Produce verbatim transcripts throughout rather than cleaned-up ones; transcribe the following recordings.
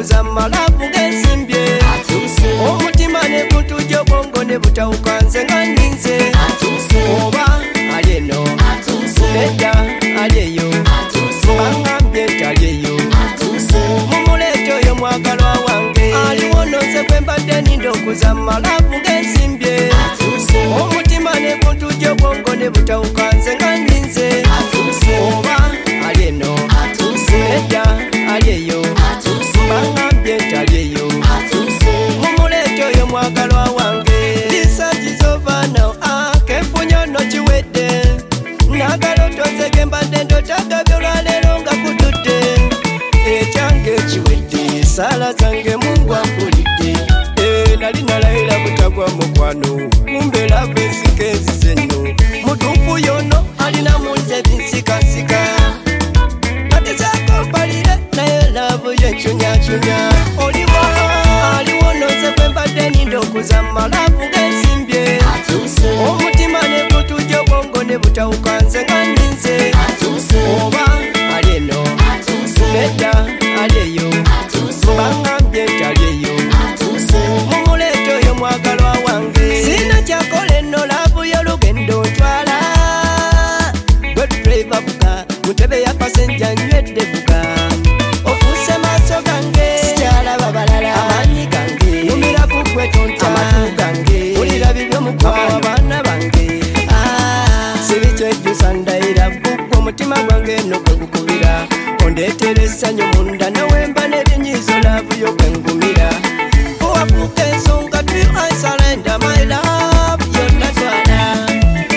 ndokuzama lavu ngesimbye omutima ne gutujja bongo ne butawuka nze nga nninze oba ali eno nedda ali eyo baŋŋambye nti ali eyo mumuleete oyo mwagalwa wange aliwo nonze gwe mbadde ninda okuzama lavu ngesimbye omutima ne gutujja bongo ne butawuka nze nga nninze oba ali eno nedda ali eyo baŋŋambye nti ali eyo mumuleete oyo mwagalwa wange lisajizovano akefunyo no kiwedde nagala otonzege mbadde ndotagabye olwaleero nga kutudde ekyange kiwedde sala zange Mungu ampulidde nali nalayira butagwa mukwano kumbe lavu ensika enzize nno mutuufu yono alina munze binsikasika kagezaako mpalire naye lavu yencunyacumya oliwo aliwo nonze gwe mbadde ninda okuzama lavu ngesimbye omutima ne gutujja bongo ne butawuka nze nga nninze oba ali eno nedda ali eyo baŋŋambye nti ali eyo mumuleete oyo mwagalwa wange sina kyakola enno lavu y'olugendo ntwala gwe driver vuga muntebe ya pasenja nywedde vuga ofuuse maaso gange sikyalaba balala amaanyi gange numira ku gwe tonta amatu gange ulira bibyo mukwano abaana bange sibikyejjusa ndayira gugwe omutima gwange nno gwe gukubira ondeetera essanyu munda nawemba n'ebinyiizo lavu yo gwe ngumira owafuuka ensonga tu I surrender my love yonna twala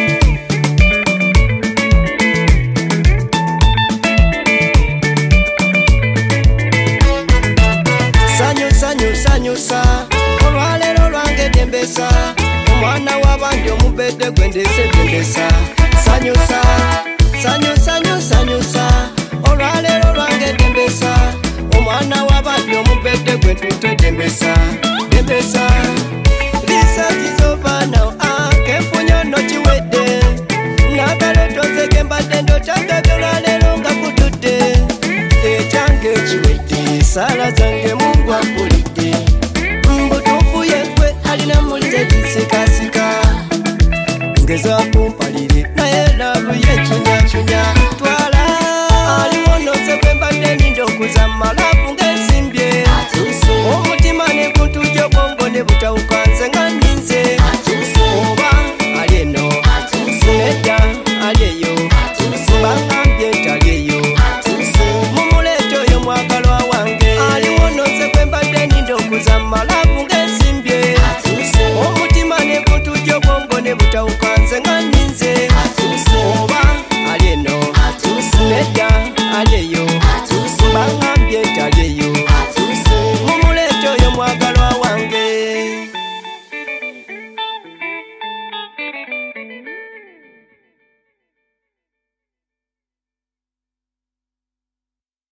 sanyu sanyu sanyusa olwaleero lwange dembesa omwana w'abandi omubedde gwe ndeese dembesa sanyusa sanyu sanyu sanyusa olwaleero lwange dembesa omwana w'abandi omubedde gwe ntute dembesa dembesa lisakizovano akefunyo no kiwedde nagala otonzege mbadde ndotagabye olwaleero nga kutudde ekyange kiwedde sala zange Mungu ampulidde mbutuufu yegwe alina mulize bisikasika ngezaako mpalire naye lavu yencunyacumya twala aliwo nonze gwe mbadde ninda okuzama lavu ngesimbye omutima ne gutujja bongo ne butawuka nze nga nninze oba ali eno nedda ali eyo baŋŋambye nti ali eyo mumuleete oyo mwagalwa wange aliwo nonze gwe mbadde ninda okuzama lavu ngesimbye omutima ne gutujja bongo ne butawuka nze nga nninze oba ali eno nedda